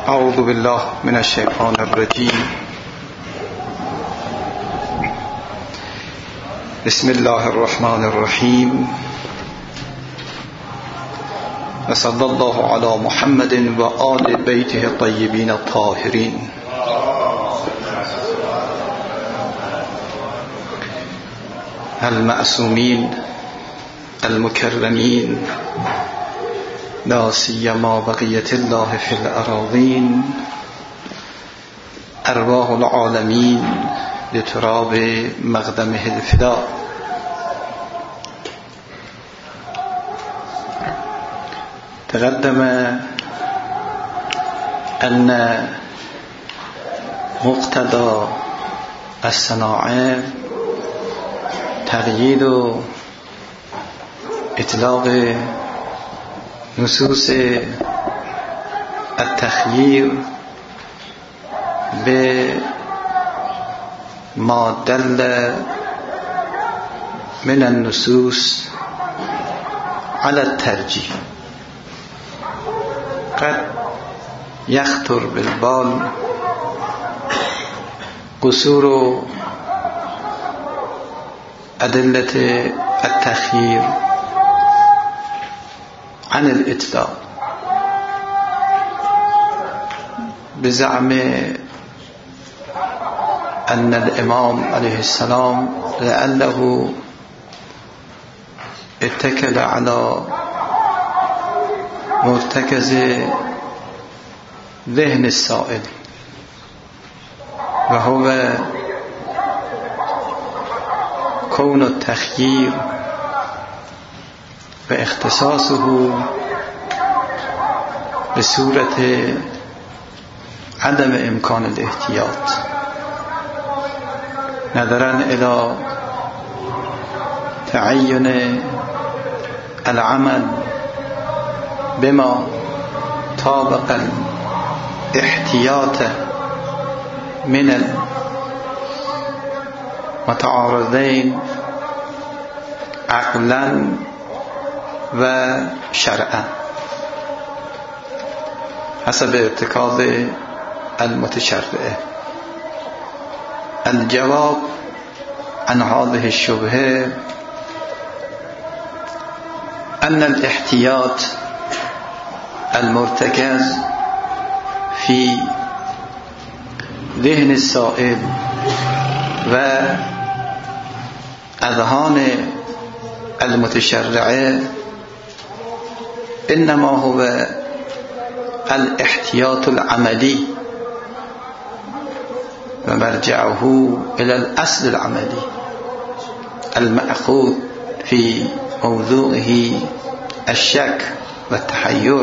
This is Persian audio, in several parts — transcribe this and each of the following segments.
اعوذ بالله من الشیطان الرجیم. بسم الله الرحمن الرحیم و صلی الله علی محمد و آل بیته الطیبین الطاهرین. المعصومین المکرمین لا سیما بقیت الله فی الاراضین، ارواح العالمین لتراب مقدمه الفدا. تقدم ان مقتضى الصناعه تقیید و اطلاق نصوص التخییر به ما دل من النصوص على الترجیح. قد یخطر بالبال قصور ادله التخییر عن الاطلاق بزعم ان الامام علیه السلام لعله اتكل على مرتكز ذهن السائل وهو كون التخيير واختصاصه بصورة عدم امكان الاحتياط، نظرا الى تعين العمل بما طابق الاحتياط من المتعارضين عقلا و شرعا حسب ارتكاز المتشرعه. الجواب عن هذه الشبهه أن الاحتياط المرتكز في ذهن السائل وأذهان المتشرعة إنما هو الاحتياط العملي ومرجعه إلى الأصل العملي المأخوذ في موضوعه الشك والتحير.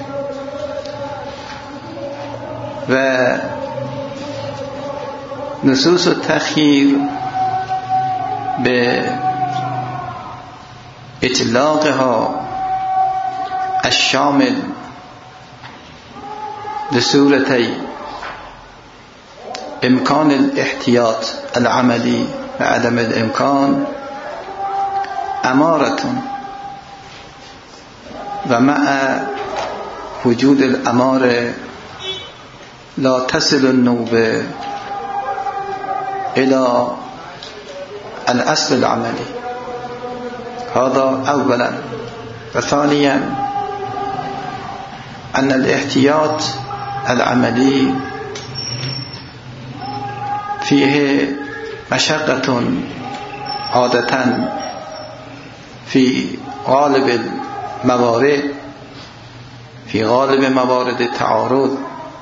ونصوص التخيير بإطلاقها الشامل لصورتي إمكان الاحتياط العملي وعدم الإمكان أمارة، ومع وجود الأمارة لا تصل النوبة إلى الأصل العملي. هذا أولا. وثانيا أن الاحتياط العملي فيه مشقة عادة في غالب الموارد، في غالب موارد التعارض،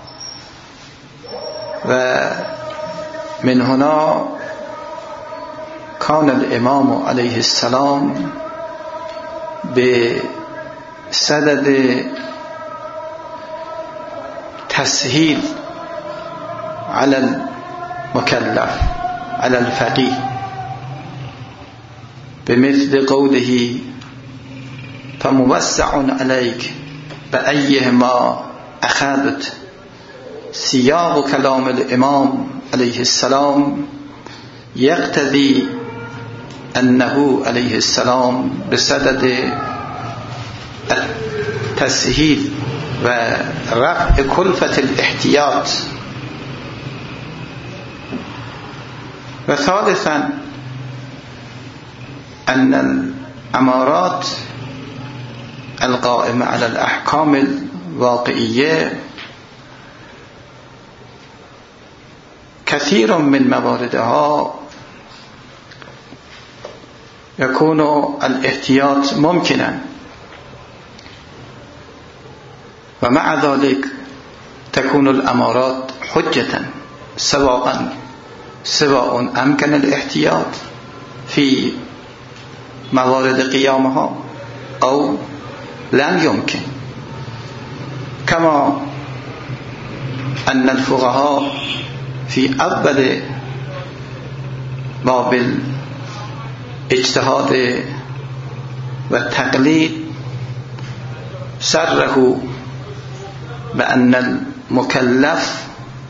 ومن هنا كان الإمام عليه السلام بصدد تسهيل على المكلف على الفقيه بمثل قوله فموسع عليك بأيهما أخذت. سياق كلام الإمام عليه السلام يقتضي أنه عليه السلام بصدد التسهيل و رفع کلفت الاحتیاط. و ثالثا أن الأمارات القائمة على الأحكام الواقعية كثير من مواردها يكون الاحتياط ممكنا، ومع ذلك تكون الأمارات حجة سواء أمكن الاحتياط في موارد قيامها أو لم يمكن. كما أن الفقهاء في أول باب الاجتهاد والتقليد صرحوا بأن المكلف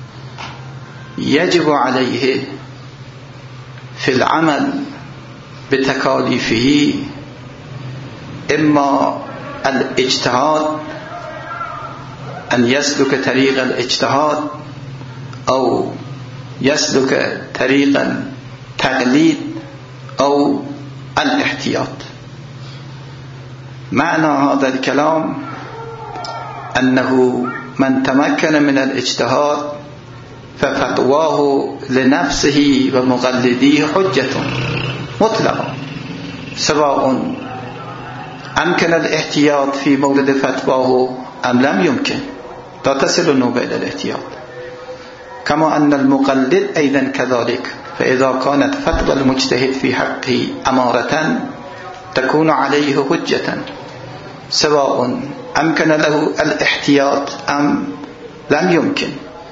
يجب عليه في العمل بتكاليفه إما الاجتهاد، أن يسلك طريق الاجتهاد، أو يسلك طريق التقليد، أو الاحتياط. معنى هذا الكلام أنه من تمكن من الاجتهاد ففتواه لنفسه ومقلديه حجة مطلقة، سواء أمكن الاحتياط في مورد فتواه أم لم يمكن، لا تصل النوبة إلى الاحتياط. كما أن المقلد أيضا كذلك، فإذا كانت فتوى المجتهد في حقه أمارة تكون عليه حجة، سواء أمكن له الاحتياط أم لم يمكن.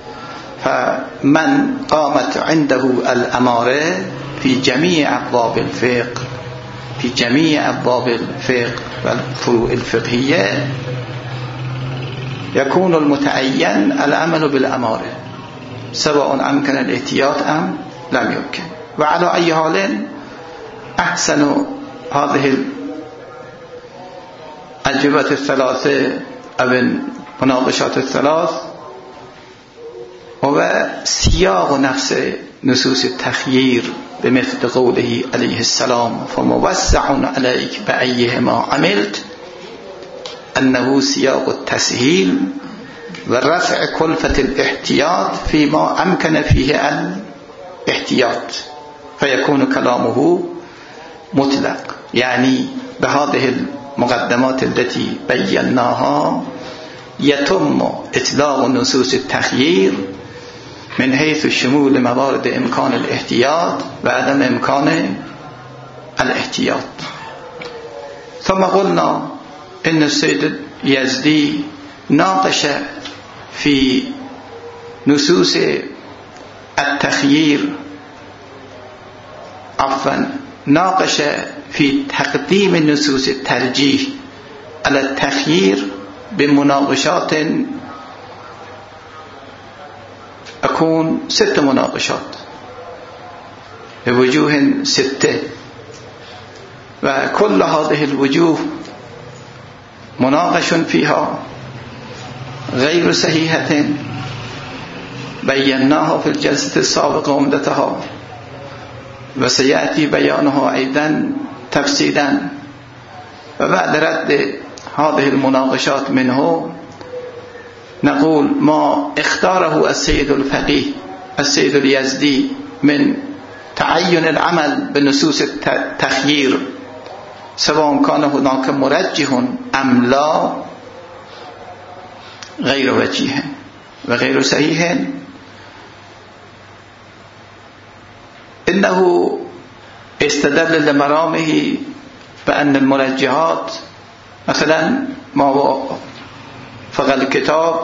فمن قامت عنده الأمارة في جميع أبواب الفقه، في جميع أبواب الفقه والفروع الفقهية، يكون المتعين العمل بالأمارة سواء أمكن الاحتياط أم لم يمكن. وعلى أي حال أحسن هذه الأجوبة الثلاثة أو المناقشات الثلاث هو سياق نفس نصوص التخيير بمثل قوله عليه السلام فموسع عليك بأيهما عملت، أنه سياق التسهيل ورفع كلفة الاحتياط فيما أمكن فيه الاحتياط، فيكون كلامه مطلق. يعني بهذه المقدمات التي بيناها يتم إطلاق نصوص التخيير من حيث شمول موارد إمكان الاحتياط وعدم إمكان الاحتياط. ثم قلنا إن السيد يزدي ناقش في نصوص التخيير ناقش في تقديم نصوص الترجيح على التخيير بمناقشات أكون 6 مناقشات بوجوه 6، وكل هذه الوجوه مناقش فيها غير صحيحة بيناها في الجلسة السابقة ومدتها، وسيأتي بيانها أيضا تفصيلا. وبعد رد هذه المناقشات منه نقول ما اختاره السيد الفقيه السيد اليزدي من تعين العمل بنصوص التخيير سواء كان هناك مرجح أم لا غير وجيه وغير صحيح. إنه استدل لمرامه بأن المرجحات مثلا ما وافق الكتاب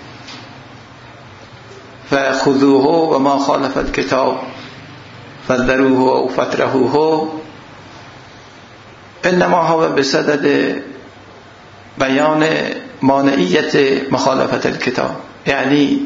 فخذوه وما خالف الكتاب فذروه أو فترهوه، إنما هو بصدد بيان مانعية مخالفة الكتاب، يعني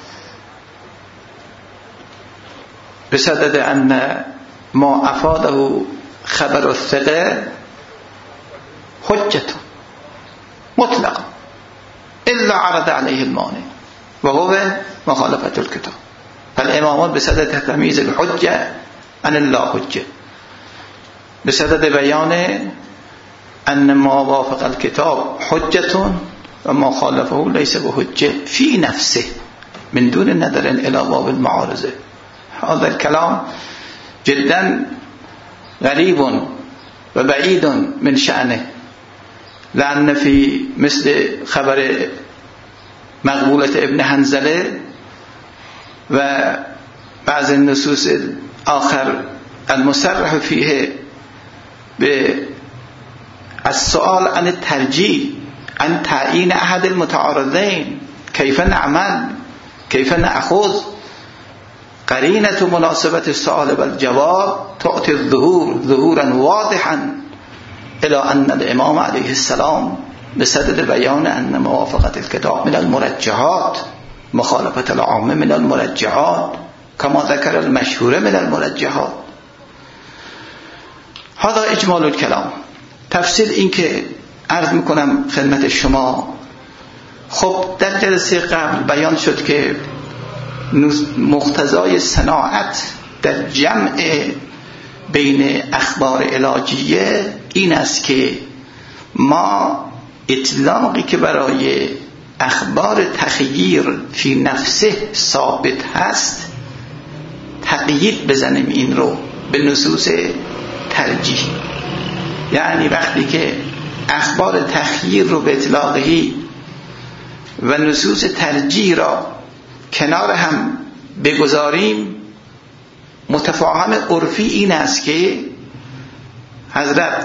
بصدد أن ما أفاده خبر الثقة حجة مطلقة الا عرض علیه المانع و هو مخالفت الکتاب. فالامامان بصدد تمییز الحجه عن اللاحجه، بصدد بیان ان ما وافق الكتاب حجة و ما خالفه ليس بحجة في نفسه من دون نظر الى باب المعارضه. هذا الكلام جدا غريب و بعید من شأنه، لأن في مثل خبر مقبولة ابن حنظله و بعض النصوص آخر المصرح فيه السؤال عن الترجیح عن تعیین احد المتعارضین کیف نعمل کیف نأخذ قرینة مناسبت السؤال والجواب تعطي الظهور ظهورا واضحا الى ان الامام علیه السلام بصدد بیان ان موافقت الكتاب من المرجحات مخالفت العامه من المرجحات كما ذكر المشهوره من المرجحات. هذا اجمال الكلام. تفصیل این که عرض میکنم خدمت شما، خب در جلسه قبل بیان شد که مقتضای صناعت در جمع بین اخبار علاجیه این است که ما اطلاقی که برای اخبار تخییر فی نفسه ثابت هست تقیید بزنیم این رو به نصوص ترجیح. یعنی وقتی که اخبار تخییر رو به اطلاقی و نصوص ترجیح را کنار هم بگذاریم، متفاهم عرفی این است که حضرت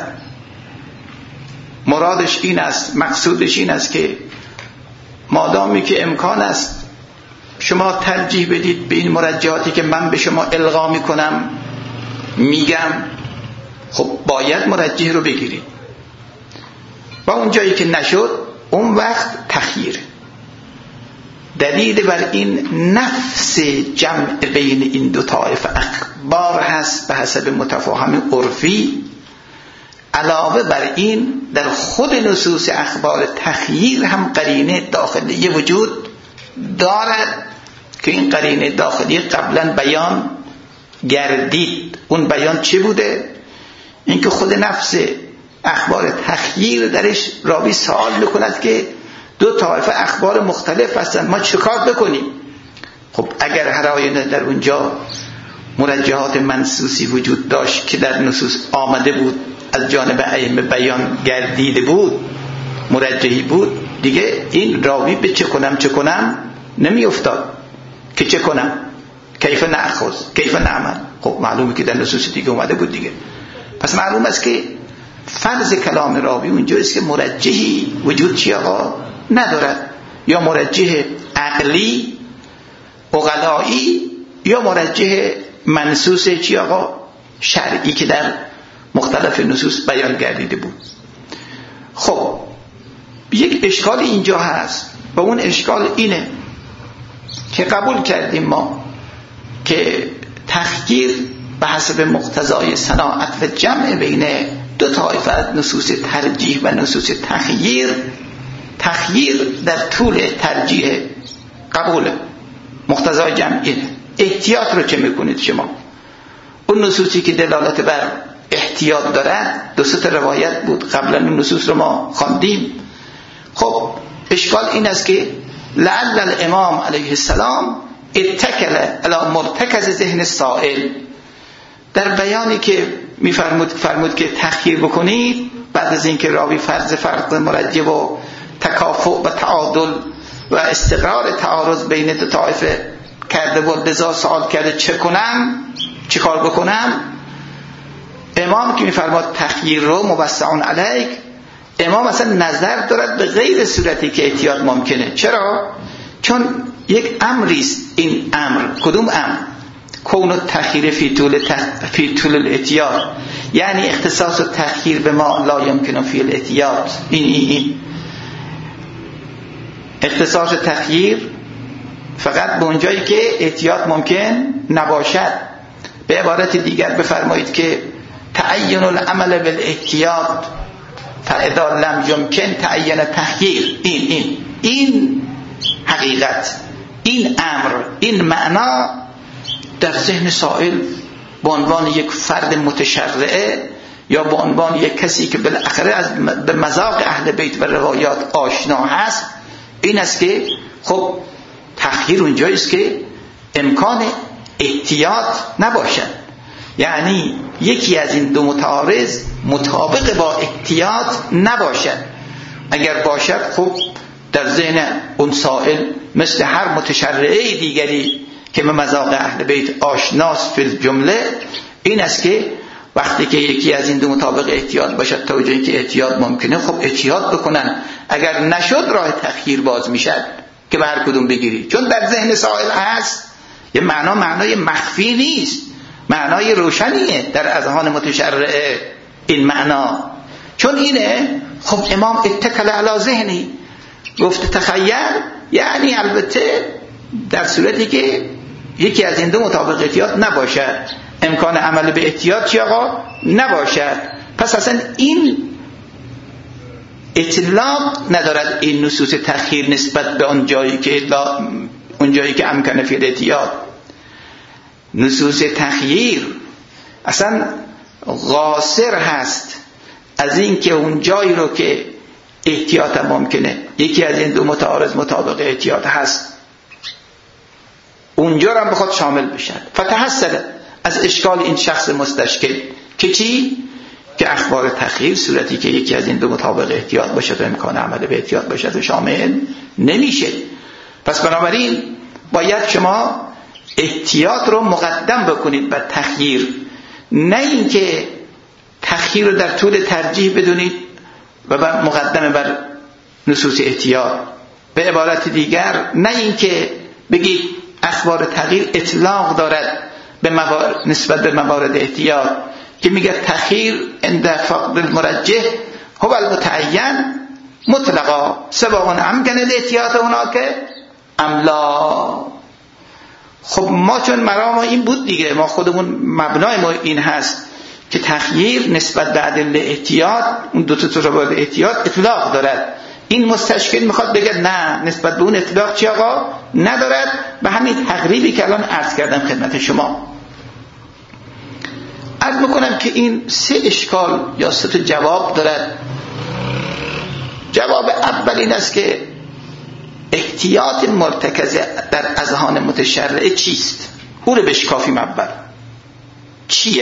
مرادش این است، مقصودش این است که مادامی که امکان است شما ترجیح بدید به این مرجحاتی که من به شما القا میکنم میگم، خب باید مرجح رو بگیرید و اون جایی که نشد اون وقت تخییر. دلیل بر این نفس جمع بین این دو طایفه اخبار هست به حسب متفاهم عرفی. علاوه بر این در خود نصوص اخبار تخییر هم قرینه داخلی وجود دارد که این قرینه داخلی قبلا بیان گردید. اون بیان چی بوده؟ اینکه خود نفس اخبار تخییر درش راوی سوال میکند که دو طایفه اخبار مختلف هستند، ما چه کار بکنیم؟ خب اگر هر آینه در اونجا مرجحات منصوصی وجود داشت که در نصوص آمده بود، از جانب ائمه بیان گردیده بود، مرجحی بود، دیگه این راوی به چه کنم نمی افتاد که چه کنم، کیف نأخذ کیف نعمل. خب معلومه که در نصوص دیگه اومده بود دیگه. پس معلوم است که فرض کلام راوی اونجاست که مرجحی وجود چی آقا ندارد، یا مرجح عقلی عقلایی یا مرجح منصوص چی آقا شرعی که در مختلف نصوص بیان گردیده بود. خب یک اشکال اینجا هست و اون اشکال اینه که قبول کردیم ما که تخییر به حسب مقتضای صناعت و جمع بین دو طایفه نصوص ترجیح و نصوص تخییر در طول ترجیح قبول مقتضای جمعی. احتیاط رو چه میکنید شما؟ اون نصوصی که دلالت بر احتیاط دارد، دو سه روایت بود قبلا اون نصوص رو ما خواندیم. خب اشکال این است که لعل الامام علیه السلام اتکل علی مرتکز ذهن السائل، در بیانی که فرمود که تخییر بکنید بعد از اینکه راوی فرض مرجح و تکافؤ و تعادل و استقرار تعارض بین دو طایفه کرده بود، لذا سوال کرده چه کار بکنم. امام که میفرماد تخییر رو موسعون علیک، امام اصلا نظر دارد به غیر صورتی که احتیاط ممکنه. چرا؟ چون یک امریست. این امر کدوم امر؟ کون التخییر فی طول الاحتیاط، یعنی اختصاص التخییر به ما لا یمکن فی الاحتیاط. این اختصاص تخییر فقط به اونجایی که احتیاط ممکن نباشد. به عبارت دیگر بفرمایید که تعین العمل بالاحتیاط فاذا لم یمکن تعین تخییر. این این حقیقت، این امر، این معنا در ذهن سائل به عنوان یک فرد متشرعه یا به عنوان یک کسی که بالاخره به مذاق اهل بیت و روایات آشنا هست، این است که خب تخییر اونجاییست که امکان احتیاط نباشد. یعنی یکی از این دو متعارض مطابق با احتیاط نباشد. اگر باشد خب در ذهن اون سائل مثل هر متشرعه دیگری که به مذاق اهل بیت آشناست فی الجمله، این است که وقتی که یکی از این دو مطابق احتیاط باشد تا جایی که احتیاط ممکنه خب احتیاط بکنن، اگر نشد راه تخییر باز میشد که به هر کدوم بگیری، چون در ذهن سائل هست. یه معنای مخفی نیست، معنای روشنیه در اذهان متشرعه این معنا. چون اینه خب امام اتکل علی ذهنی گفت تخیل، یعنی البته در صورتی که یکی از این دو مطابق احتیاط نباشد، امکان عمل به احتیاط چی آقا؟ نباشد. پس اصلا این اطلاق ندارد این نصوص تخییر نسبت به اون جایی که امکان فی الاحتیاط. نصوص تخییر اصلا قاصر هست از این که اون جایی رو که احتیاط ممکنه یکی از این دو متعارض مطابق احتیاط هست اونجا رو هم بخواد شامل بشد. فتحصل از اشکال این شخص مستشکل که چی؟ که اخبار تخییر صورتی که یکی از این دو مطابق احتیاط باشد و امکان عمل به احتیاط باشد و شامل نمیشه. پس بنابراین باید شما احتیاط رو مقدم بکنید بر تخییر، نه اینکه تخییر رو در طول ترجیح بدونید و مقدم بر نصوص احتیاط. به عبارت دیگر نه اینکه بگید اخبار تغییر اطلاق دارد به نسبت به موارد احتیاط که میگه تخییر عند فقد المرجح هو المتعین مطلقا سواء امکن الاحتیاط هناك ام لا. خب ما چون مرام این بود دیگه، ما خودمون مبنای ما این هست که تخییر نسبت به ادله احتیاط اون دو تا روایت احتیاط اطلاق دارد. این مستشکل میخواد بگه نه، نسبت به اون اطلاق چی آقا؟ ندارد. به همین تقریبی که الان عرض کردم خدمت شما. عرض میکنم که این سه اشکال یا سه تا جواب دارد. جواب اول این است که احتیاط مرتکز در اذهان متشرعه چیست؟ او رو بشکافیم. اول چیه؟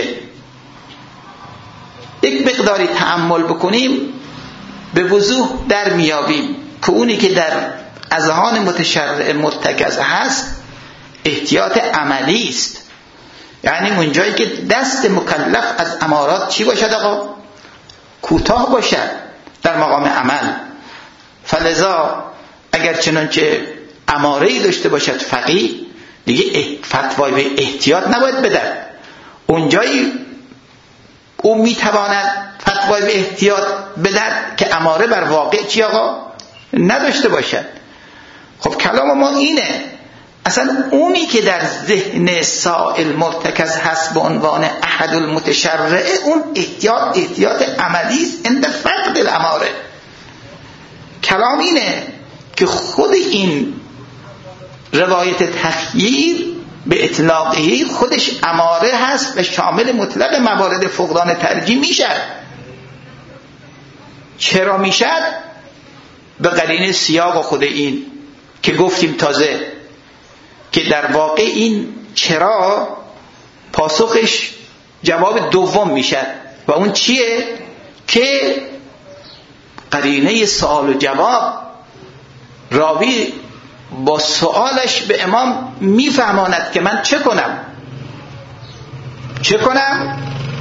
یک مقداری تأمل بکنیم به وضوح در میابیم که اونی که در اذهان متشرعه مرتکز هست احتیاط عملی است. یعنی اونجایی که دست مکلف از امارات چی باشد آقا؟ کوتاه باشد در مقام عمل. فلذا اگر چنانچه اماره‌ای داشته باشد فقیه، دیگه فتوای به احتیاط نباید بدهد. اونجایی او میتواند فتوای به احتیاط بدهد که اماره بر واقع چی آقا؟ نداشته باشد. خب کلام ما اینه، اصلا اونی که در ذهن سائل مرتکز هست به عنوان احد المتشرعه، اون احتیاط عملی است عند فقد الاماره. کلام اینه که خود این روایت تخییر به اطلاقی خودش اماره هست و شامل مطلق موارد فقدان ترجیح میشد. چرا میشد؟ به قرینه سیاق خود این که گفتیم تازه که در واقع این چرا پاسخش جواب دوم میشد و اون چیه؟ که قرینه سوال و جواب راوی با سوالش به امام میفهماند که من چه کنم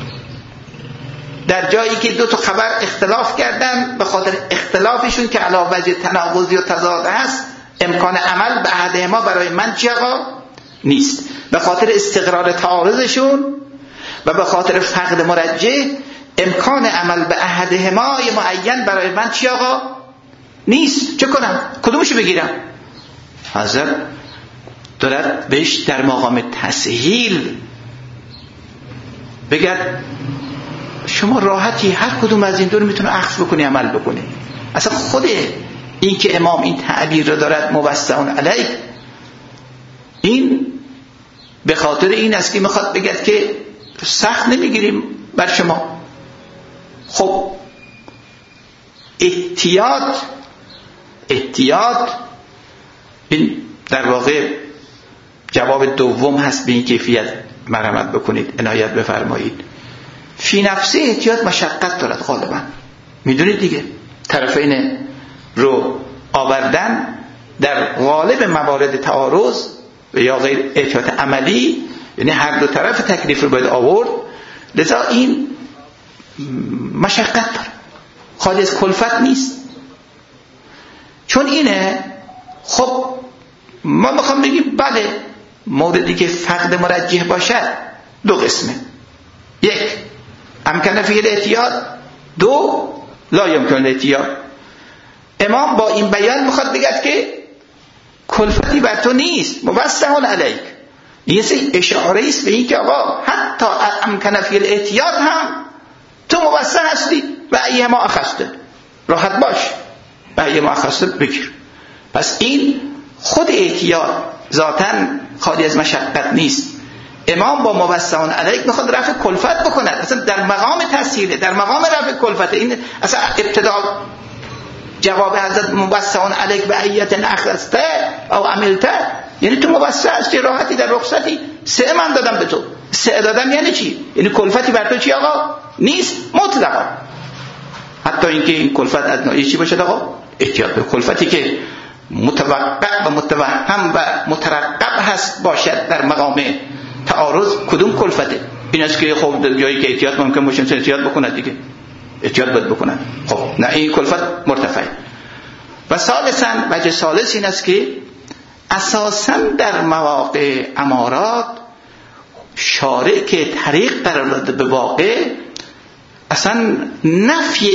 در جایی که دو تا خبر اختلاف کردن، به خاطر اختلافشون که علاوه وجه تناقضی و تضاد هست امکان عمل به احدهما برای من چی آقا؟ نیست. به خاطر استقرار تعارضشون و به خاطر فقد مرجح امکان عمل به احدهما معین برای من چی آقا؟ نیست. چه کنم؟ کدومشو بگیرم؟ حاضر دارد بهش در مقام تسهیل بگرد شما راحتی هر کدوم از این دو رو میتونه اخذ بکنی عمل بکنی. اصلا خود این که امام این تعبیر رو دارد موسع علیک، این به خاطر این است که میخواد بگه که سخت نمیگیریم بر شما. خب احتیاط این در واقع جواب دوم هست به این کیفیت. مرحمت بکنید، عنایت بفرمایید. فی نفسه احتیاط مشقت دارد غالبا، میدونید دیگه، طرفین رو آوردن در غالب موارد تعارض و یا غیر احتیاط عملی، یعنی هر دو طرف تکلیف رو باید آورد، لذا این مشقت داره، خالی از کلفت نیست. چون اینه خب ما میخوام بگیم بله موردی که فقد مرجح باشد دو قسمه، یک امکن فی الاحتیاط، دو لا یمکن الاحتیاط. امام با این بیان میخواد بگه که کلفتی بر تو نیست، موسع علیک. این یه اشاره است به این که آقا حتی امکن فی الاحتیاط هم تو موسع هستی و ایه ما اخسته، راحت باش و ایه ما اخسته بگیر. پس این خود احتیاط ذاتاً خالی از مشقت نیست. امام با موسع علیک میخواد رفع کلفت بکند، اصلا در مقام تسهیله، در مقام رفع کلفت. این اصلا ابتدا جواب حضرت موسع علیک به ایت اخرسته او عملته، یعنی تو موسع هستی، راحتی، در رخصتی. سه من دادم به تو. سه دادم یعنی چی؟ یعنی کلفتی بر تو چی آقا؟ نیست مطلقا. حتی اینکه این کلفت از نوعی چی باشه آقا؟ احتیاط به کلفتی که متوقع و متوهم و مترقب هست باشد در مقام تعارض. کدوم کلفته؟ این است که خب جایی که احتیاط ممکن باشه احتیاط بکند دیگه، احتیاط باید بکنن. خب نه، این کلفت مرتفعه. و ثالثاً وجه ثالث این است که اساساً در مواقع امارات شارع که طریق قرار داده به واقع اصلا نفی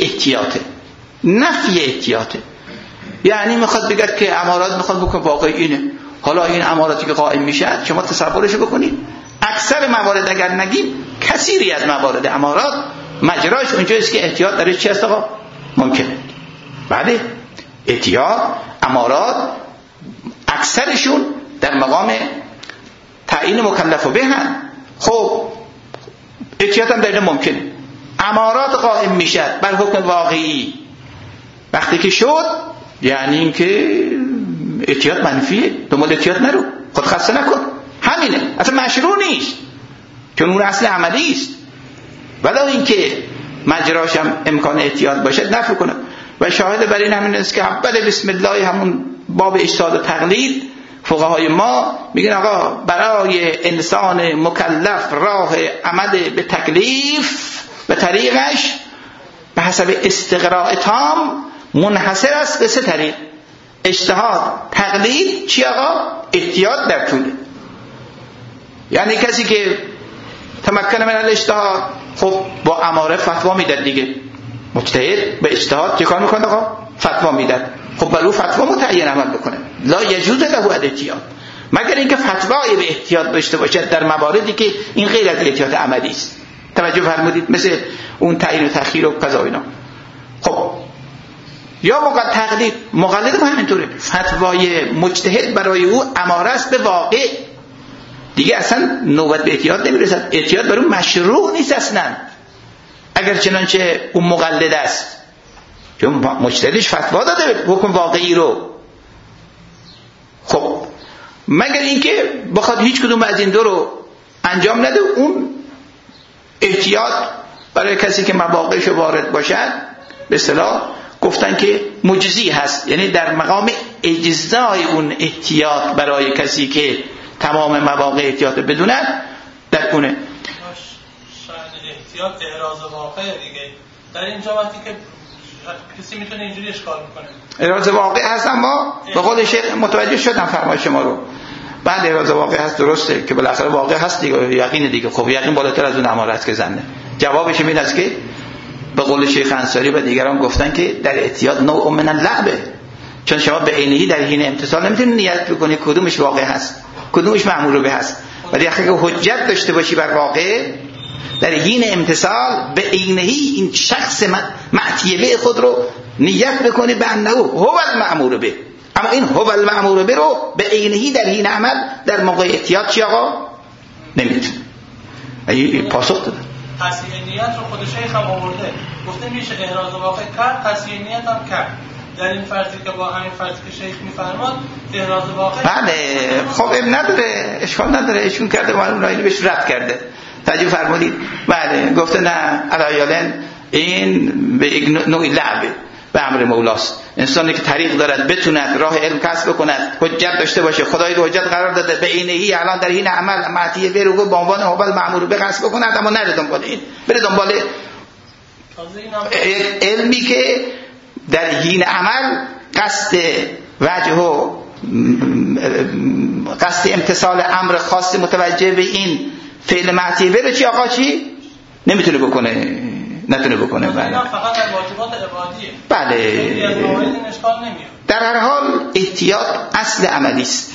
احتیاطه. یعنی میخواد بگه که امارات میخواد بکنه واقع اینه. حالا این اماراتی که قائم میشه شما تصورش بکنید، اکثر موارد اگر نگیم کثیری از موارد امارات مجراش اونجاست که احتیاط درش چی هست آقا؟ ممکنه. بله احتیاط امارات اکثرشون در مقام تعیین مکلف و به هم. خب احتیاط هم در ممکنه. امارات قائم میشد بر حکم واقعی وقتی که شد، یعنی این که احتیاط منفیه، دنبال احتیاط نرو، خود خسته نکن، همینه، اصلا مشروع نیست چون اون اصل عملی است. ولی این که مجراش هم امکان احتیاط باشد نفی کنه. و شاهد بر این همین است که اول بسم الله همون باب اجتهاد و تقلید، فقهای ما میگن آقا برای انسان مکلف راه عمل به تکلیف به طریقش به حسب استقراء تام منحصر است به سه طریق: اجتهاد، تقلید، چی آقا؟ احتیاط در طوله. یعنی کسی که تمکن من الاجتهاد خب با اماره فتوا میداد دیگه، مجتهد به اجتهاد چه کار میکنه آقا؟ فتوا میداد. خب برای فتوا متعین عمل بکنه. لا یجوز له الاحتیاط، مگر اینکه فتوای به احتیاط داشته باشد در مواردی که این غیر از احتیاط عملی است. توجه فرمودید؟ مثل اون تعیین و تأخیر و قضا اینا. خب یا تقلید، مقلد هم همینطوره، فتوای مجتهد برای او اماره است به واقع، دیگه اصلا نوبت به احتیاط نمیرسد. احتیاط برای مشروع نیست اصلا، اگر چنانچه اون مقلد است، چون مجتهدش فتوا داده حکم واقعی رو. خب مگر اینکه بخواد هیچ کدوم از این دو رو انجام نده، اون احتیاط برای کسی که مواقعش وارد باشد به اصطلاح گفتن که مجزی هست، یعنی در مقام اجزای اون احتیاط برای کسی که تمام مواقع احتیاط بدوند در کنه. شاید احتیاط اعراض واقع دیگه در اینجا وقتی که کسی میتونه اینجوری اشکال میکنه اعراض واقع هست، اما به قول شیخ متوجه شدم فرمایش شما رو. بعد اعراض واقع هست، درسته که بالاخره واقع هست دیگه، یقین دیگه. خب یقین بالاتر از اون اماره است که زنه. جوابش این است که به قول شیخ انصاری و دیگران گفتن که در احتیاط نوع من اللعبه، چون شما به عینی در حین امتثال نمیتونید نیت بکنی کدومش واقع هست کدومش مأمور به هست. ولی اگه حجت داشته باشی بر واقع در حین امتثال به عینی این شخص معتیبه خود رو نیت بکنی به انه هو المأمور به، اما این هو المأمور به رو به عینهی در حین عمل در موقع احتیاط چی آقا نمیتونه. این پاسخ داده. تصحیح نیت رو خود شیخ هم آورده، گفته میشه احراز واقع کرد، تصحیح نیت هم کرد. در این فرضی که با همین فرضی که شیخ میفرماد احراز واقع. بله خب نداره، اشکال نداره، ایشون کرده ما اون راهی بهش رد کرده. توجه فرمودید؟ بله گفته نه علایالن این به یک نوعی لعبه به امر مولاست. انسانی که طریق دارد بتوند راه علم کسب بکند، حجت داشته باشه، خدای رو حجت قرار داده، به عینهی الان در حین عمل معطیه به رو به عنوان هوبل مأمور به قصد بکند، اما نره دنبال این، بره دنبال علمی که در حین عمل قصد وجه و قصد امتثال امر خاص متوجه به این فعل معطیه به رو چی آقا چی نمیتونه بکنه، نتونه بکنه. بله فقط در واجبات عبادیه. بله در هر حال احتیاط اصل عملی است.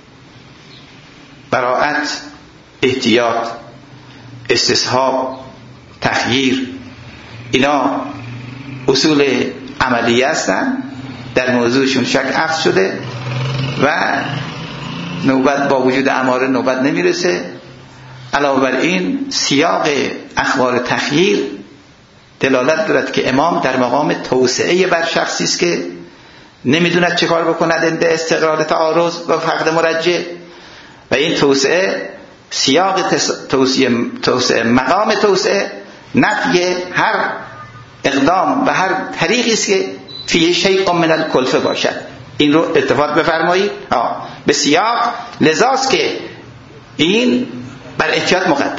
براءت، احتیاط، استصحاب، تخییر، اینا اصول عملیه هستن، در موضوعشون شک عفو شده و نوبت با وجود اماره نوبت نمیرسه. علاوه بر این سیاق اخبار تخییر دلالت دارد که امام در مقام توسعه بر شخصی است که نمیدوند چه کار بکند عند استقرار تعارض و فقد مرجع، و این توسعه سیاق توسعه مقام توسعه نفی هر اقدام و هر طریقی است که فیه شیء من الکلفه باشد. این رو اتفاق بفرمایید. به سیاق لذاست که این بر احتیاط مقدم.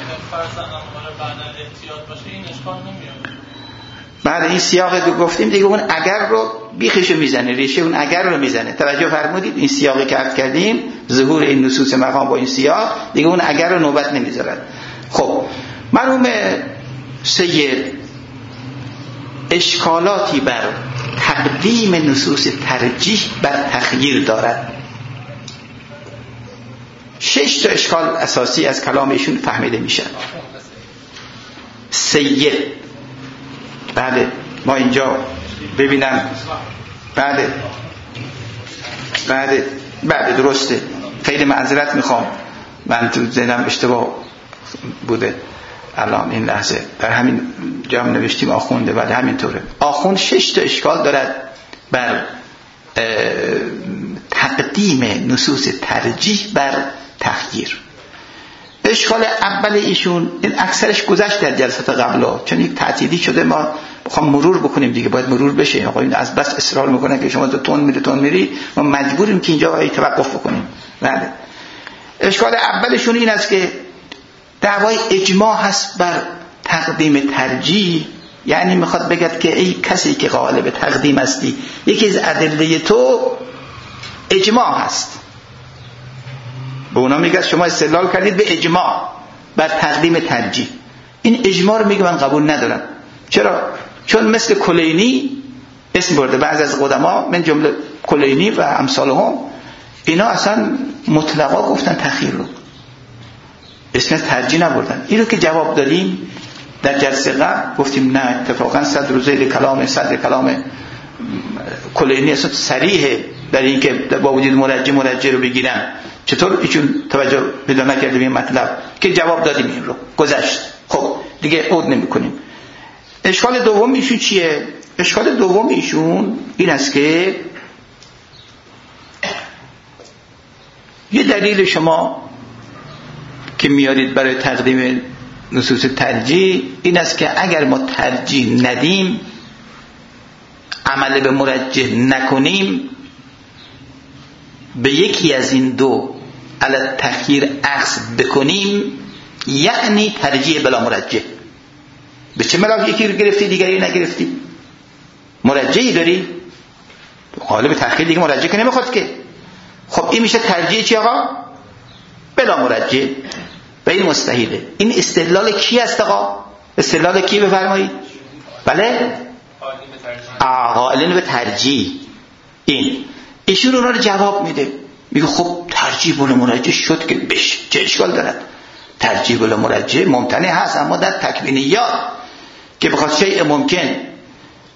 بعد این سیاقی که گفتیم دیگه اون اگر رو بیخشو میزنه، ریشه اون اگر رو میزنه. توجه فرمودید؟ این سیاقی که عرض کردیم، ظهور این نصوص مقام با این سیاق دیگه اون اگر رو نوبت نمیذارد. خب مرحوم سید اشکالاتی بر تقدیم نصوص ترجیح بر تخییر دارد. 6 تا اشکال اساسی از کلام ایشون فهمیده میشه. سید، بله ما اینجا ببینم، بله درسته، خیلی معذرت میخوام، من تو ذهنم اشتباه بوده الان این لحظه، در همین جا هم نوشتیم آخونده، بله همینطوره. آخوند 6 تا اشکال دارد بر تقدیم نصوص ترجیح بر تخییر. اشکال اول ایشون، این اکثرش گذشت در جلسات قبلا چون یک تعطیلی شده، ما بخوام مرور بکنیم دیگه، باید مرور بشه. آقا این از بس اصرار میکنه که شما تون میری، ما مجبوریم که اینجا توقف بکنیم. بله اشکال اولشون این است که دعوای اجماع هست بر تقدیم ترجیح، یعنی میخواد بگه که ای کسی که قائل به تقدیم هستی، یکی از ادله تو اجماع هست. به اونا میگه شما استدلال کردید به اجماع بر تقدیم ترجیح. این اجماع رو میگه من قبول ندارم. چرا؟ چون مثل کلینی اسم برده بعض از قدما، من جمله کلینی و امثالهم، اینا اصلا مطلقا گفتن تخییر رو، اسم ترجیح نبردن. این رو که جواب دادیم در جلسه قبل گفتیم نه، اتفاقا صدر کلام کلینی اصلا صریحه در این که با وجود مرجع رو بگیرن. چطور ایشون توجه پیدا نکرده به این مطلب که جواب دادیم، این رو گذشت. خب دیگه عود نمی کنیم. اشکال دوم ایشون چیه؟ اشکال دوم ایشون این است که یه دلیل شما که میارید برای تقدیم نصوص ترجیح این است که اگر ما ترجیح ندیم، عمل به مرجح نکنیم، به یکی از این دو علی تخییر اخذ بکنیم، یعنی ترجیح بلا مرجح. به چه ملاک یکی رو گرفتی دیگری نگرفتی؟ مرجحی داری؟ قالب تخییر دیگه مرجح که نمیخواد که. خب این میشه ترجیح چی آقا؟ بلا مرجح. و این مستحیله. این استدلال کی است آقا؟ استدلال کی بفرمایید؟ بله؟ قائلین به ترجیح. این ایشون اونا رو جواب میده، میگه خب ترجیح بلا مرجح شد که بشه، چه اشکال دارد؟ ترجیح بلا مرجح ممتنع هست، اما در تکوینیات که بخواد شیء ممکن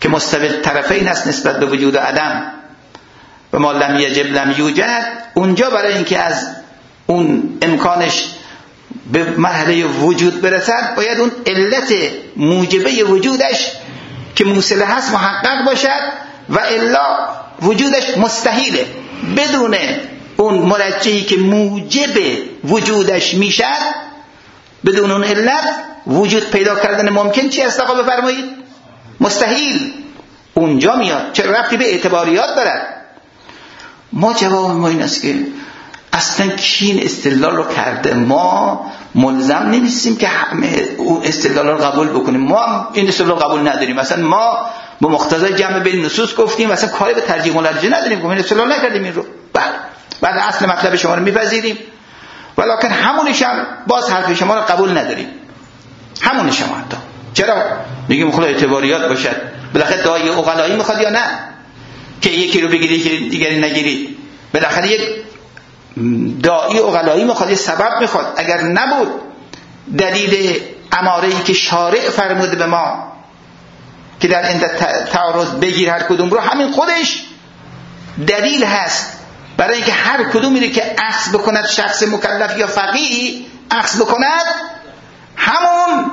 که مستوی الطرفین است نسبت به وجود و عدم و ما لم یجب لم یوجد، اونجا برای اینکه از اون امکانش به مرحله وجود برسد باید اون علت موجبه وجودش که موصله هست محقق باشد و الا وجودش مستحیله. بدون اون مرجحی که موجب وجودش میشد، بدون اون علت وجود پیدا کردن ممکن چی است آقا بفرمایید؟ مستحیل. اونجا میاد. چه ربطی به اعتباریات دارد؟ ما جواب ما این است که اصلا کی این استدلال رو کرده؟ ما ملزم نیستیم که همه اون استدلال رو قبول بکنیم. ما این استدلال رو قبول نداریم. مثلا ما با مقتضای جمع بین نصوص گفتیم، مثلا کاری به ترجیح مرجح نداریم، گفتیم استدلال نکردیم این رو. بعد اصل مطلب شما رو میپذیریم، ولکن همونش هم باز حرف شما رو قبول نداریم. همونش هم حتی. چرا؟ میگیم خدا اعتباریات باشد. بالاخره دعای عقلایی میخواد یا نه؟ که یکی رو بگیری که دیگری نگیری. بالاخره یک داعی عقلایی میخواد، یه سبب میخواد. اگر نبود دلیل اماره‌ای که شارع فرموده به ما که در این تعارض بگیر هر کدوم رو، همین خودش دلیل هست برای اینکه هر کدومی رو که اخذ بکند شخص مکلف یا فقیه اخذ بکند، همون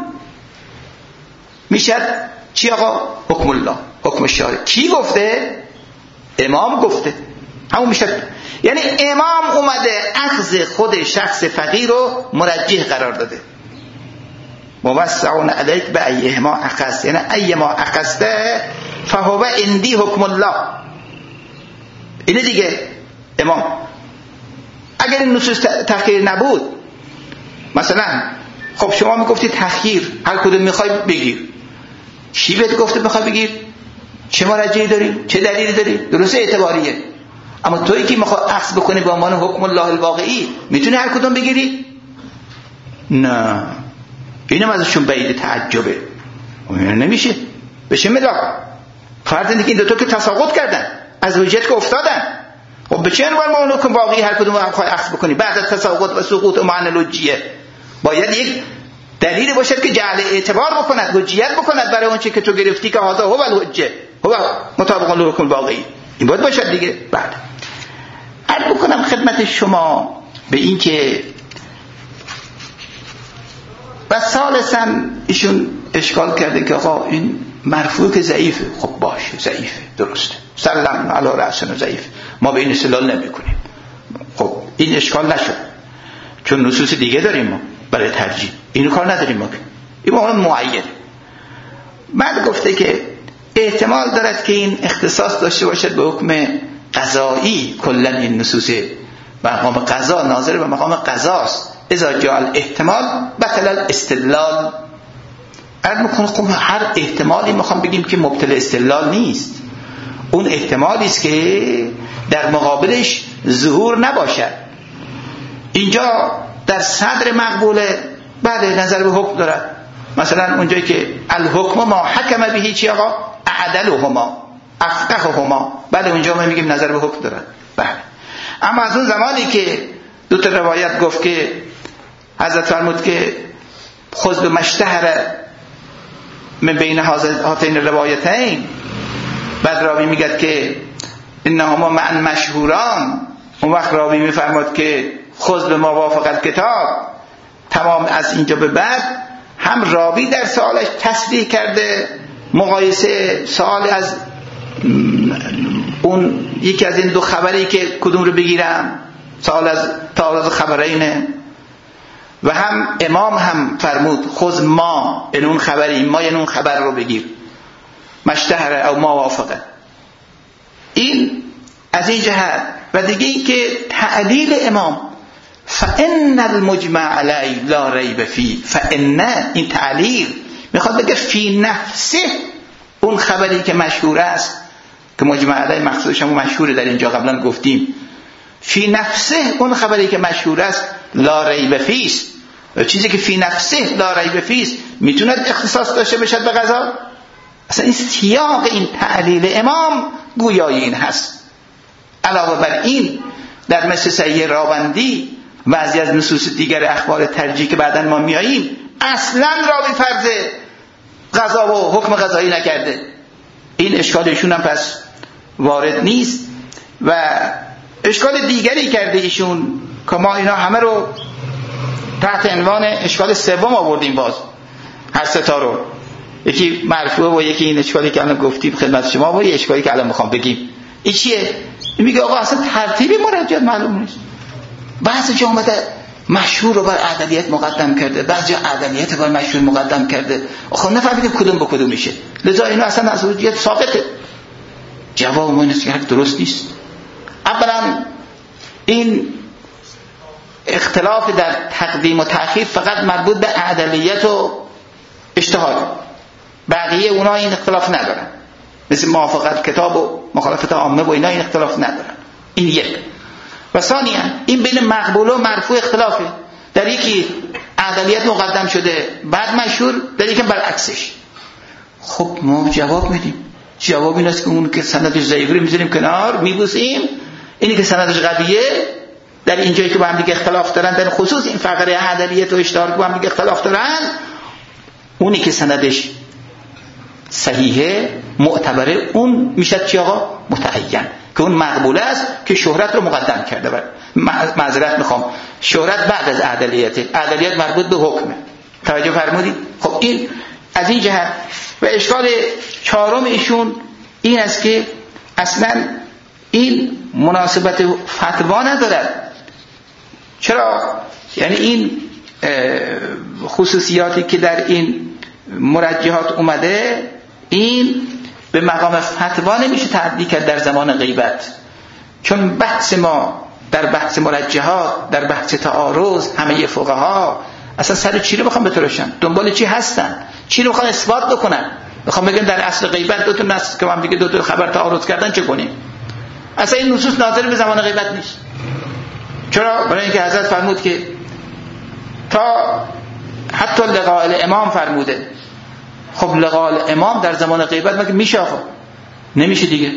میشد چی آقا؟ حکم الله، حکم شارع. کی گفته؟ امام گفته. همون میشد. یعنی امام اومده اخذ خود شخص فقیه رو مرجح قرار داده. موسعون علیک به ایهما اخذت، یعنی ایهما اخذته فهو عندی حکم الله. اینه دیگه امام. اگر این نصوص تخییر نبود، مثلا خب شما میگفتی تخییر هر کدوم میخوای بگیر، چی بهت گفته بخوای بگیر؟ چه مرجعی داری؟ چه دلیلی داری؟ درسته اعتباریه، اما تویی که میخوای اخذ بکنی به عنوان حکم الله الواقعی میتونی هر کدوم بگیری؟ نه، اینم ازشون بعید تعجبه. نمیشه بشه ملاک. فرض اینه که این دوتا که تساقط کردن، از حجت که افتادن، خب به چه عنوان ما حکم واقعی هر کدوم رو میخوای اخذ بکنی؟ بعد از تساقط و سقوط و معنی لجیه باید یک دلیلی باشد که جعل اعتبار بکند، حجیت بکند برای اون چیزی که تو گرفتی که هذا هو الحجه، هو مطابق الحکم واقعی. این باید باشد دیگه. بعد عرض بکنم خدمت شما به این که و ثالثاً ایشون اشکال کرده که آقا این مرفوع که ضعیفه. خب باشه ضعیفه، درسته، سلام علی رأسنا ضعیف، ما به این استدلال نمی‌کنیم. خب این اشکال نشد چون نصوص دیگه داریم ما برای ترجیح، اینو کار نداریم ما. این مورد معین. بعد گفته که احتمال دارد که این اختصاص داشته باشد به حکم قضایی. کلا این نصوص مقام قضا ناظر به مقام قضاست. اذا جاء الاحتمال بطل الاستدلال. خب هر احتمالی میخوام بگیم که مبطل استدلال نیست. اون احتمالی است که در مقابلش ظهور نباشد. اینجا در صدر مقبوله، بعد نظر به حکم دارد. مثلا اونجایی که الحکم ما حکم بهی چی آقا؟ اعدلهما افقههما، بعد اونجا ما میگیم نظر به حکم دارد. بله. اما از اون زمانی که دو تا روایت گفت که حضرت فرمود که خذ بمشتهر من بین هاتین روایتین، بعد راوی میگه که انهما معا مشهوران، اون وقت راوی میفرماد که خذ به ما وافق الکتاب. تمام از اینجا به بعد هم راوی در سوالش تصریح کرده مقایسه سوال از اون یکی از این دو خبری که کدوم رو بگیرم، سوال از تعارض خبرینه، و هم امام هم فرمود خذ ما این اون خبری، ما این اون خبر رو بگیر، مشتهر او ما وافقه. این از این جهت. و دیگه این که تعلیل امام فان المجمع علی لا ریب فی، فان این تعلیل میخواد بگه فی نفسه اون خبری که مشهور است که مجمع علی مخصوصش هم مشهوره، در اینجا قبلا گفتیم فی نفسه اون خبری که مشهور است لا ریب فی است. چیزی که فی نفسه لا ریب فی است میتوند اختصاص داشته باشد به قضا. اصلا این سیاق این تعلیل امام گویای این هست. علاوه بر این در مثل صحیح راوندی بعضی از نصوص دیگر اخبار ترجیح که بعداً ما میاییم اصلا راوی فرض قضا و حکم قضایی نکرده. این اشکالشون هم پس وارد نیست. و اشکال دیگری کرده ایشون که ما اینا همه رو تحت عنوان اشکال سوم آوردیم، باز هر سه تا رو، یکی مرفوع و یکی این اشکالی که الان گفتیم خدمت شما و یه اشکالی که الان میخوام بگیم. این چیه؟ این میگه آقا اصلا ترتیب مرجعات معلوم نیست. بعضی جا اومده مشهور رو بر عدلیت مقدم کرده، بعضی جا عدلیت بر مشهور مقدم کرده. خب نفهمیدیم کدوم به کدوم میشه، لذا اینو اصلا از حجیت ساقطه. جواب ما اینه که درست نیست. اولا این اختلاف در تقدیم و تأخیر فقط مربوط به عدلیت و اجتهاد، بقیه اونا این اختلاف ندارن، مثل موافقت کتاب و مخالفت عامه و اینا این اختلاف ندارن. این یک. و ثانیا این بین مقبول و مرفوع اختلافه، در یکی عدلیت مقدم شده بعد مشهور، در یکی برعکسش. خب ما جواب میدیم، جواب این است که اون که سندش ضعیفه رو میذاریم کنار میبوسیم، اینی که سندش قویه در این جایی که با هم دیگه اختلاف دارن، در خصوص این فقره عدلیت و اشتهار که با هم دیگه اختلاف دارن، اونی که سندش صحیحه معتبره اون میشه چی آقا؟ متعین، که اون مقبوله است که شهرت رو مقدم کرده. معذرت میخوام، شهرت بعد از عدلیت، عدلیت مربوط به حکمه. توجه فرمودید؟ خب این از این جهت. و اشکال چهارم ایشون این است که اصلا این مناسبت فتوا ندارد. چرا؟ یعنی این خصوصیاتی که در این مرجحات اومده این به مقام فتوا نمیشه تعدی کرد در زمان غیبت، چون بحث ما در بحث مرجحات، در بحث تعارض، همه فقها اصلا سر چی رو بخوام بتراشن، دنبال چی هستن، چی رو بخوام اثبات بکنن، بخوام بگم در اصل غیبت دو تا نص که هم دیگه دو تا خبر تعارض کردن چه کنیم؟ اصلا این نصوص ناظر به زمان غیبت نیست. چرا؟ برای اینکه حضرت فرمود که تا حتی لقاء الامام فرموده. خب لقاء الامام در زمان غیبت مگه میشه آقا؟ نمیشه دیگه.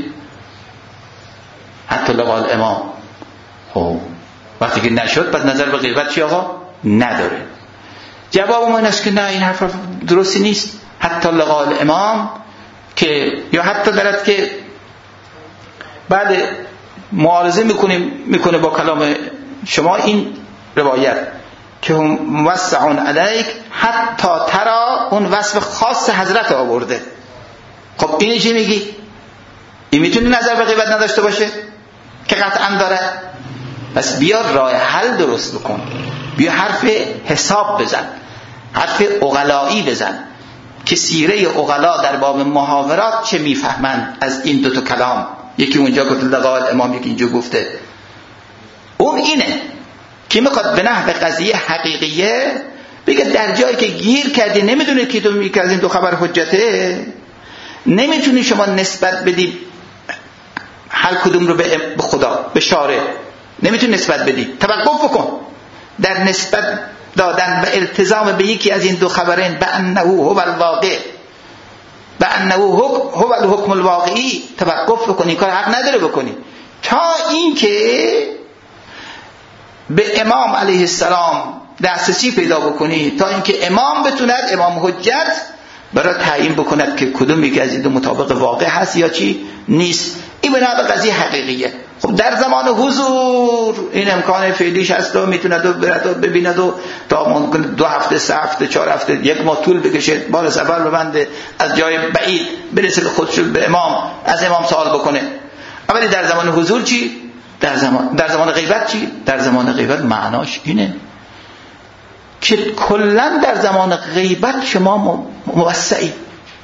حتی لقاء الامام خب وقتی که نشد بعد نظر به غیبت چی آقا؟ نداره. جواب ما این است که نه، این حرف درستی نیست. حتی لقاء الامام که یا حتی درد که بعد معارضه میکنه با کلام شما این روایت که هم موسعون علیک حتی ترا، اون وصف خاص حضرت آورده. خب اینی چی میگی؟ این میتونه نظر به غیبت نداشته باشه که قطعا داره؟ بس بیا راه حل درست بکن، بیا حرف حساب بزن، حرف عقلایی بزن که سیره عقلا در باب محاورات چه میفهمند از این دو تا کلام. یکی اونجا گفت لقاء الامام، یکی اینجا گفته. اون اینه که میخواد به نحو قضیه حقیقیه بگه در جایی که گیر کردی نمیدونه که تو میگه از این دو خبر حجته، نمیتونی شما نسبت بدی هر کدوم رو به خدا، به شارع نمیتونی نسبت بدی. توقف بکن در نسبت دادن و التزام به یکی از این دو خبرین، به انه هو الواقع، به انه هو الحکم الواقعی. توقف بکنی، کار حق نداره بکنی تا این که به امام علیه السلام دسترسی پیدا بکنی، تا اینکه امام بتوند، امام حجت برای تعیین بکند که کدوم یکی از این دو مطابق واقع هست یا چی نیست. این بنا به قضیه حقیقیه. خب در زمان حضور این امکان فعلیش هست و میتوند و برد و ببیند و تا ممکن 2 هفته 3 هفته 4 هفته 1 ماه طول بکشه، بار سفر ببنده، از جای بعید برسه به خودش، به امام، از امام سوال بکنه. ولی در زمان حضور چی؟ در زمان غیبت چی؟ در زمان غیبت معناش اینه که کلا در زمان غیبت شما موسعی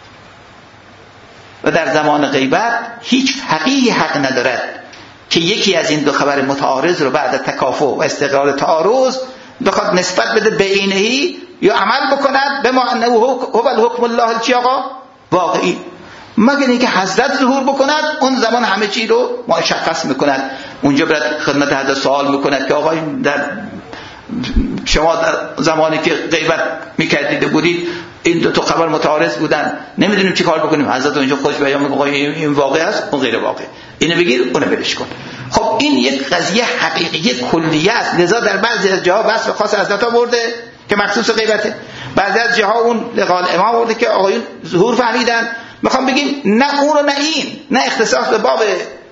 و در زمان غیبت هیچ فقیه حق ندارد که یکی از این دو خبر متعارض رو بعد تکافؤ و استقرار تعارض بخواد نسبت بده به اینهی یا عمل بکند به ما انه هو الحکم الله چی آقا؟ واقعی. مگر اینکه حضرت ظهور بکند، اون زمان همه چی رو مشخص میکند. اونجا برات خدمت حضرت سوال میکند که آقا در شما در زمانی که غیبت میکردید بودید این دو تا خبر متعارض بودن، نمیدونیم چی کار بکنیم. حضرت اونجا خودش بیان میگه این واقع است، اون غیر واقع، اینو بگیر اونو برش کن. خب این یک قضیه حقیقی کلیه است. لذا در بعضی از جاها وصف خاص حضرت آورده که مخصوص غیبته، بعضی از جاها اون لقاء الامام آورده که آقایون ظهور فهمیدن، میخوام بگیم نه اون رو نه این، نه اختصاص به باب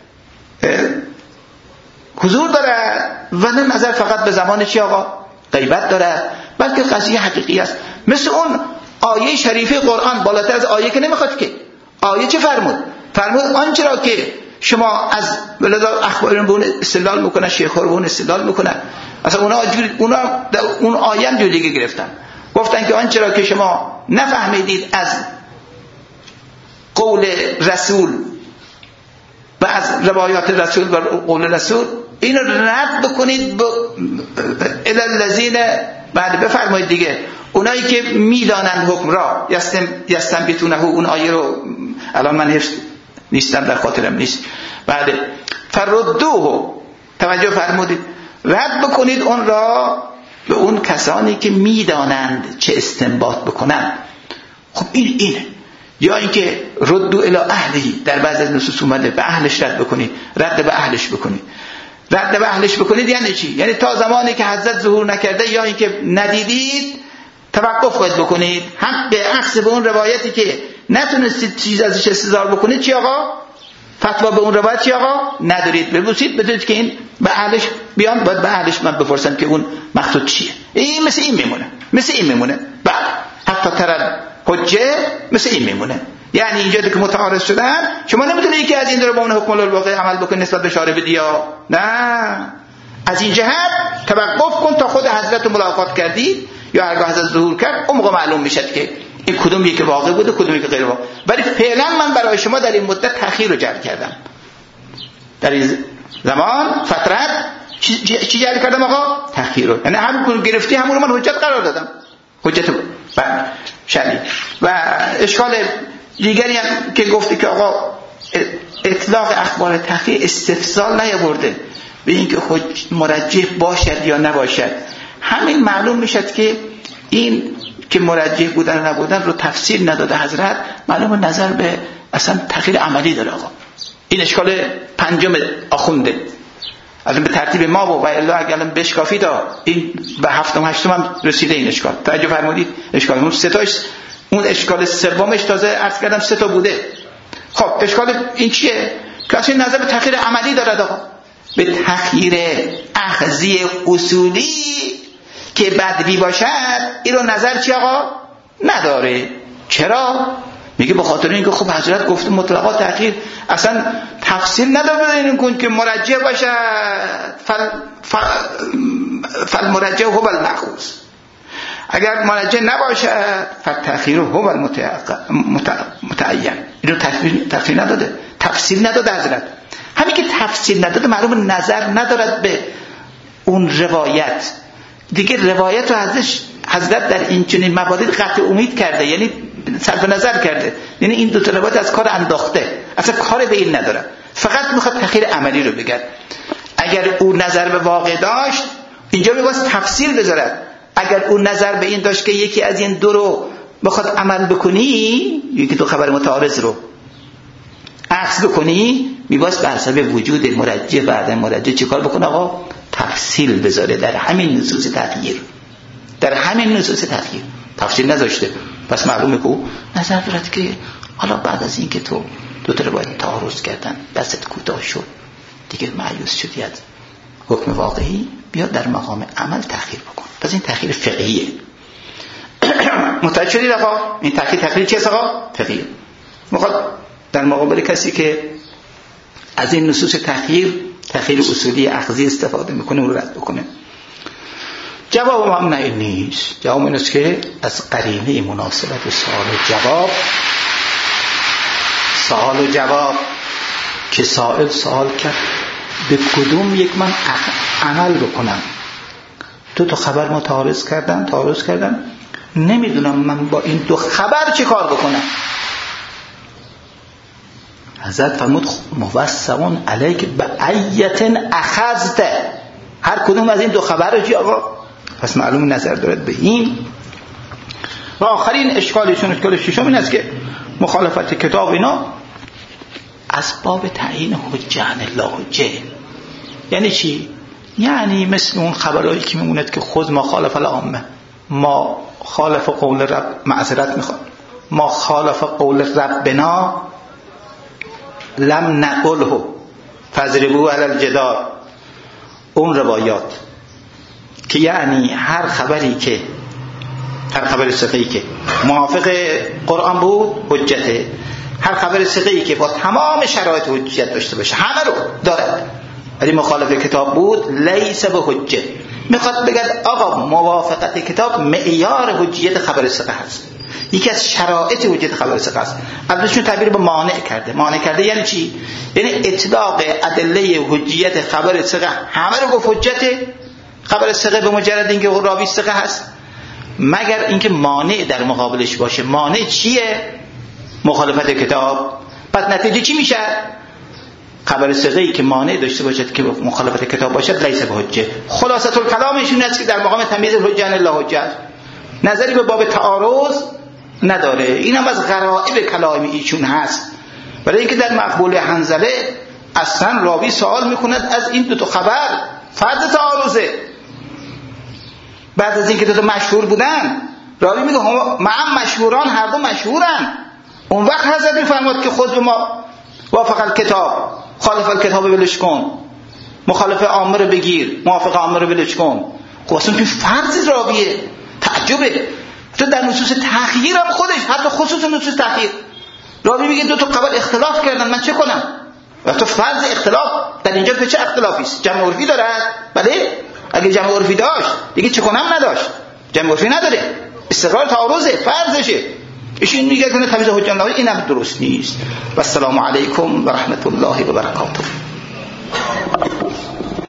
حضور داره و نه نظر فقط به زمان چی آقا غیبت داره، بلکه قضیه حقیقی است. مثل اون آیه شریفه قرآن بالاتر از آیه که نمیخواد که آیه چه فرمود؟ فرمود آنچه را که شما از ولدا اخبارون به اون استدلال میکنن، شیخ‌ها به اون استدلال میکنن، اصلا اونا در اون آیه هم جور دیگه گرفتن، گفتن که آنچه را که شما نفهمیدید از قول رسول و از روایات رسول و قول رسول، اینو رد بکنید الی الذین، بعد بفرمایید دیگه اونایی که میدانند حکم را یستنبطونه، اون آیه رو الان من حفظ نیستم در خاطرم نیست، بعد فردوه، توجه فرمودید رد بکنید اون را به اون کسانی که میدانند چه استنباط بکنند. خب این اینه. یا اینکه ردو الی اهلی، در بعضی از نصوص اومده به اهلش رد بکنید، رد به اهلش بکنید. رد به اهلش بکنید یعنی چی؟ یعنی تا زمانی که حضرت ظهور نکرده یا اینکه ندیدید توقف باید بکنید، هم به عکس به اون روایتی که نتونستید چیز ازش استدلال بکنید چی آقا؟ فتوا به اون روایت چی آقا؟ ندارید، ببوسید بدونید که این به اهلش بیان، باید به اهلش من بپرسم که اون مقصود چیه. این مثل این میمونه بعد حتی ترى حجه مثل این میمونه. یعنی اینجا که متعارض شدن شما نمیتونید یکی از این رو با اون حکم الواقع عمل بکنید نسبت به شارع بدیا، نه، از این جهت توقف کن تا خود حضرت ملاقات کردید یا هرگاه حضرت ظهور کرد، اون موقع معلوم میشه که این کدوم یکی واقع بوده کدوم یکی غیر واقع. ولی فعلا من برای شما در این مدت تأخیر رو جلب کردم، در این زمان فترت چی جلب کردم آقا؟ تأخیر رو. یعنی همون گرفتی همون رو من حجت قرار دادم، حجت شرعی. و اشکال دیگری هم که گفتی که آقا اطلاق اخبار تأخیر استفسال نیاورده به اینکه مرجح باشد یا نباشد، همین معلوم میشد که این که مرجح بودن و نبودن رو تفسیر نداده حضرت، معلوم نظر به اصلا تأخیر عملی داره آقا. این اشکال پنجم آخونده از به ترتیب ما و الا اگر بشکافید این به هفتم هشتم هم رسیده این اشکال. توجه فرمودید اشکال اون سه تاش، اون اشکال سومش تازه عرض کردم سه تا بوده. خب اشکال این چیه؟ که اصلا نظر به تأخیر عملی داره آقا، به تأخیر اخذی اصولی که بدوی باشد این رو نظر چی آقا؟ نداره. چرا؟ میگه به خاطر اینکه خب حضرت گفته مطلقا تأخیر اصلا تفصیل نداره این کن که مرجع باشد، فالمرجع هو المأخوذ، اگر مرجع نباشد فالتأخیر هو المتعین. اینو تفصیل نداده، تفصیل نداده حضرت. همین که تفصیل نداده معلوم نظر ندارد به اون روایت دیگه. روایت رو حضرت در این چنین مبادی قطع امید کرده، یعنی صرف نظر کرده، یعنی این دو تا روایت از کار انداخته، اصلا کار به این نداره، فقط میخواد تأخیر عملی رو بگه. اگر او نظر به واقع داشت اینجا میخواست تفصیل بذارد، اگر او نظر به این داشت که یکی از این دو رو بخواد عمل بکنی، یکی دو خبر متعارض رو عکس بکنی، میباید بر حسب وجود مرجع بعد مرجع چیکار بکنه آقا؟ تفصیل بذاره در همین نصوص تغییر، در همین نصوص تغییر تفصیل نذاشته. پس معلومه که او نظر دارد که حالا بعد از این که تو دو تا باید تعارض کردن، دستت کوتاه شد دیگه، مایوس شدی از حکم واقعی، بیا در مقام عمل تغییر بکن. پس این تغییر فقهیه. متوجه شدید آقا؟ این تغییر چیه آقا؟ فقهیه. میخواد در مقابل کسی که از این نصوص تغییر اصولی اخذی استفاده میکنه اون رو رد بکنه. جواب هم نه این نیست. جواب این است که از قرینه مناسبت سوال و جواب که سائل سوال کرد به کدوم یک من عمل بکنم. دو تا خبر ما تعارض کردم، نمیدونم من با این دو خبر چه کار بکنم. حضرت فرمود موسعون علیک بایت اخذت، هر کدوم از این دو خبر رو چی آقا؟ پس معلوم نظر دارد به این. و آخرین اشکالشون، اشکال ششم این است که مخالفت کتاب اینا اسباب تعیین حجه لا حجه. یعنی چی؟ یعنی مثل اون خبرهایی که میموند که خود ما خالف العامه، ما خالف قول رب معذرت میخواد، ما خالف قول ربنا لم نقله فاضربوه علی الجدار، اون روایات که یعنی هر خبر ثقه‌ای که موافق قرآن بود حجته، هر خبر ثقه‌ای که با تمام شرایط حجت داشته باشه همه رو دارد، ولی مخالف کتاب بود لیس به حجه. میخواد بگه آقا موافقت کتاب معیار حجیت خبر ثقه هست، یکی از شرایط حجیت خبر ثقه است. البته تعبیر به مانع کرده یعنی چی؟ یعنی اطلاق ادله حجیت خبر ثقه همه رو گفت حجته خبر ثقه به مجرد اینکه راوی ثقه هست، مگر اینکه مانع در مقابلش باشه. مانع چیه؟ مخالفت کتاب. پس نتیجه چی میشه؟ خبر ثقه‌ای که مانع داشته باشد که مخالفت کتاب باشد لیس به حجه. خلاصه الکلامش این است که در مقام تمییز الحجه عن الله حجه، نظری به باب تعارض نداره. این هم از غرائب کلام ایشون هست، برای اینکه در مقبول حنظله اصلا راوی سوال میکند از این دو تا خبر فرض تعارضه. بعد از اینکه دو تا مشهور بودن راوی میگه معم مشهوران، هر دو مشهورن. اون وقت حضرت میفرماد که خود به ما وافق الکتاب، خالف الکتاب ولش کن، مخالف عامه رو بگیر، موافق عامه رو ولش کن. خب اصلا تو فرض راویه، تعجبه. تو در نصوص تأخیر هم خودش، حتی خصوص نصوص تأخیر راوی میگه دو تا قبل اختلاف کردن، من چه کنم؟ و تو فرض اختلاف در اینجا به چه اختلافی است؟ جمع عرفی دارد؟ بله، اگه جمع عرفی داشت دیگه چه کنم نداشت. جمع عرفی نداره، استقرار تعارضه، فرضشه. ایشون میگه که تمیز حجت الله، اینم درست نیست. و السلام علیکم و رحمت الله و برکاته.